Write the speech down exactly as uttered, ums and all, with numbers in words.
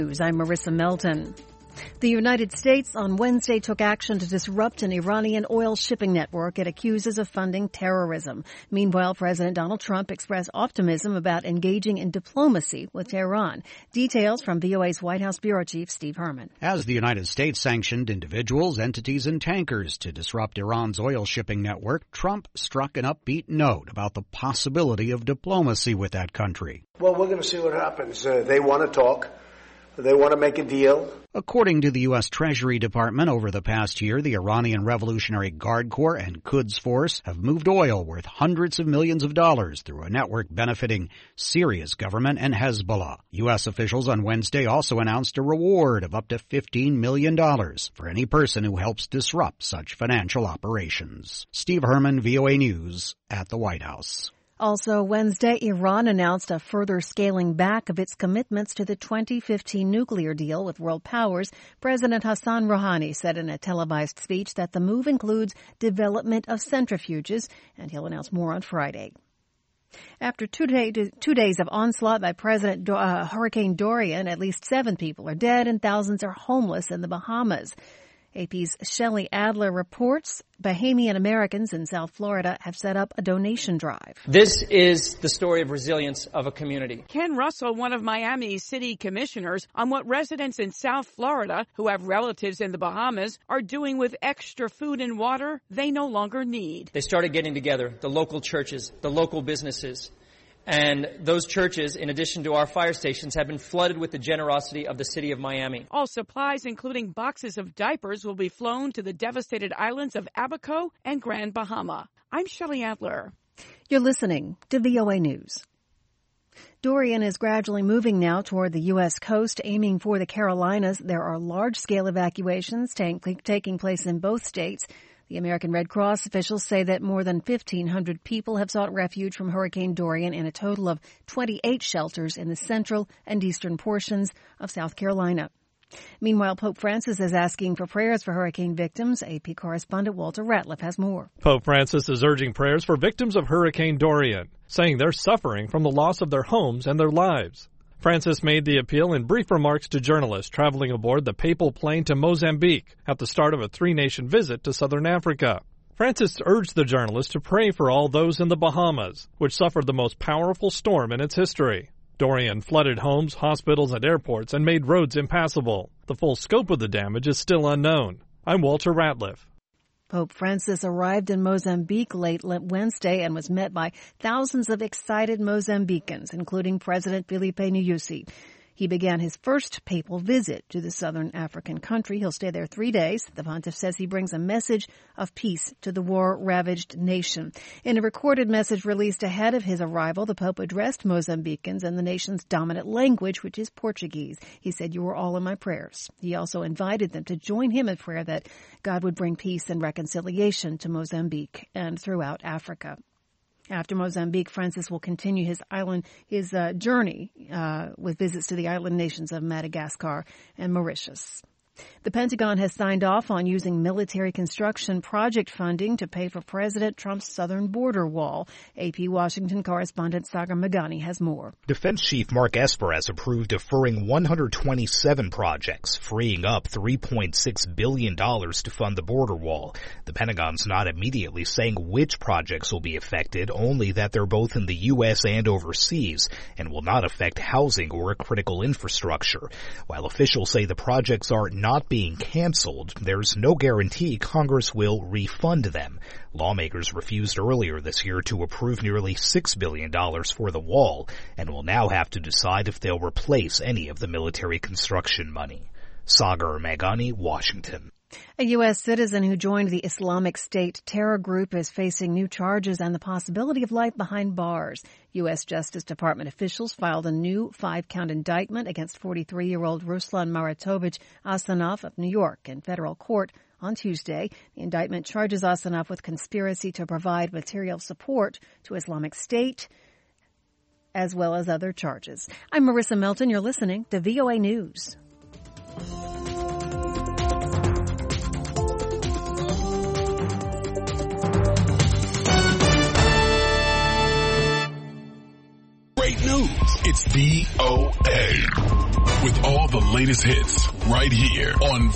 I'm Marissa Melton. The United States on Wednesday took action to disrupt an Iranian oil shipping network it accuses of funding terrorism. Meanwhile, President Donald Trump expressed optimism about engaging in diplomacy with Tehran. Details from V O A's White House Bureau Chief Steve Herman. As the United States sanctioned individuals, entities, and tankers to disrupt Iran's oil shipping network, Trump struck an upbeat note about the possibility of diplomacy with that country. Well, we're going to see what happens. Uh, they want to talk. They want to make a deal. According to the U S. Treasury Department, over the past year, the Iranian Revolutionary Guard Corps and Quds Force have moved oil worth hundreds of millions of dollars through a network benefiting Syria's government and Hezbollah. U S officials on Wednesday also announced a reward of up to fifteen million dollars for any person who helps disrupt such financial operations. Steve Herman, V O A News, at the White House. Also Wednesday, Iran announced a further scaling back of its commitments to the twenty fifteen nuclear deal with world powers. President Hassan Rouhani said in a televised speech that the move includes development of centrifuges, and he'll announce more on Friday. After two, day, two days of onslaught by President uh, Hurricane Dorian, at least seven people are dead and thousands are homeless in the Bahamas. A P's Shelley Adler reports Bahamian Americans in South Florida have set up a donation drive. This is the story of resilience of a community. Ken Russell, one of Miami's city commissioners, on what residents in South Florida who have relatives in the Bahamas are doing with extra food and water they no longer need. They started getting together, the local churches, the local businesses. And those churches, in addition to our fire stations, have been flooded with the generosity of the city of Miami. All supplies, including boxes of diapers, will be flown to the devastated islands of Abaco and Grand Bahama. I'm Shelley Adler. You're listening to V O A News. Dorian is gradually moving now toward the U S coast, aiming for the Carolinas. There are large-scale evacuations taking place in both states. The American Red Cross officials say that more than fifteen hundred people have sought refuge from Hurricane Dorian in a total of twenty-eight shelters in the central and eastern portions of South Carolina. Meanwhile, Pope Francis is asking for prayers for hurricane victims. A P correspondent Walter Ratliff has more. Pope Francis is urging prayers for victims of Hurricane Dorian, saying they're suffering from the loss of their homes and their lives. Francis made the appeal in brief remarks to journalists traveling aboard the papal plane to Mozambique at the start of a three-nation visit to southern Africa. Francis urged the journalists to pray for all those in the Bahamas, which suffered the most powerful storm in its history. Dorian flooded homes, hospitals, and airports and made roads impassable. The full scope of the damage is still unknown. I'm Walter Ratliff. Pope Francis arrived in Mozambique late Wednesday and was met by thousands of excited Mozambicans, including President Filipe Nyusi. He began his first papal visit to the southern African country. He'll stay there three days. The pontiff says he brings a message of peace to the war-ravaged nation. In a recorded message released ahead of his arrival, the Pope addressed Mozambicans in the nation's dominant language, which is Portuguese. He said, "You are all in my prayers." He also invited them to join him in prayer that God would bring peace and reconciliation to Mozambique and throughout Africa. After Mozambique, Francis will continue his island, his uh, journey uh, with visits to the island nations of Madagascar and Mauritius. The Pentagon has signed off on using military construction project funding to pay for President Trump's southern border wall. A P Washington correspondent Sagar Meghani has more. Defense Chief Mark Esper has approved deferring one hundred twenty-seven projects, freeing up three point six billion dollars to fund the border wall. The Pentagon's not immediately saying which projects will be affected, only that they're both in the U S and overseas and will not affect housing or critical infrastructure. While officials say the projects are not being canceled, there's no guarantee Congress will refund them. Lawmakers refused earlier this year to approve nearly six billion dollars for the wall and will now have to decide if they'll replace any of the military construction money. Sagar Meghani, Washington. A U S citizen who joined the Islamic State terror group is facing new charges and the possibility of life behind bars. U S Justice Department officials filed a new five-count indictment against forty-three-year-old Ruslan Maratovich Asanov of New York in federal court on Tuesday. The indictment charges Asanov with conspiracy to provide material support to Islamic State, as well as other charges. I'm Marissa Melton. You're listening to V O A News. Great news. It's V O A with all the latest hits right here on